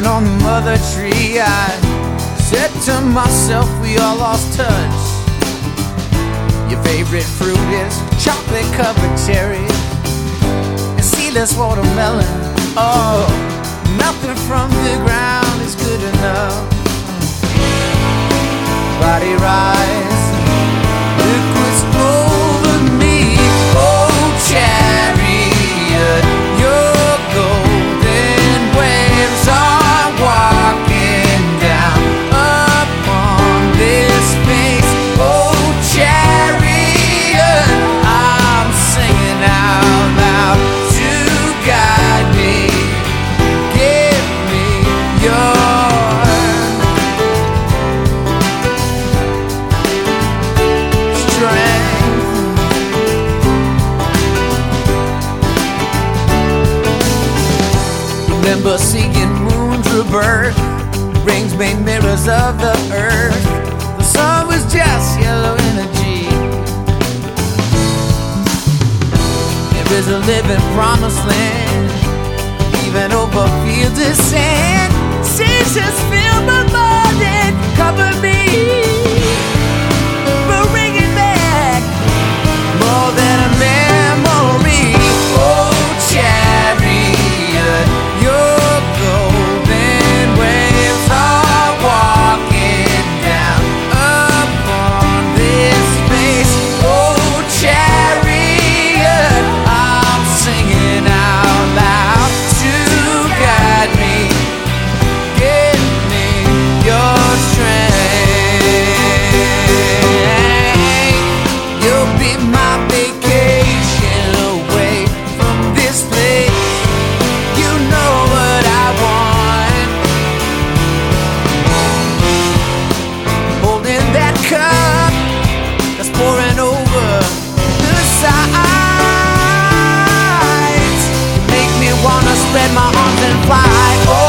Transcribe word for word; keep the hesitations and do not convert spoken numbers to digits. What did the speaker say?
Sitting on the mother tree, I said to myself, we all lost touch. Your favorite fruit is chocolate covered cherries and seedless watermelon. Oh, nothing from the ground is good enough. Body rise, liquids over me. Oh, chariot, your golden waves are walking down upon this space. Oh, chariot, I'm singing out loud to guide me. Give me your remember seeing moons rebirth, rings made mirrors of the earth. The sun was just yellow energy. There is a living promised land, even over fields of sand. Seasons fill my mind and cover me, bringing back more than a memory. Oh, chariot, your golden waves are walking down upon this space. Oh, chariot, I'm singing out loud to guide me. Give me your strength. You'll be my vacation away from this place. You know what I want. Holding that cup that's pouring over the sides. You make me wanna spread my arms and fly. Oh,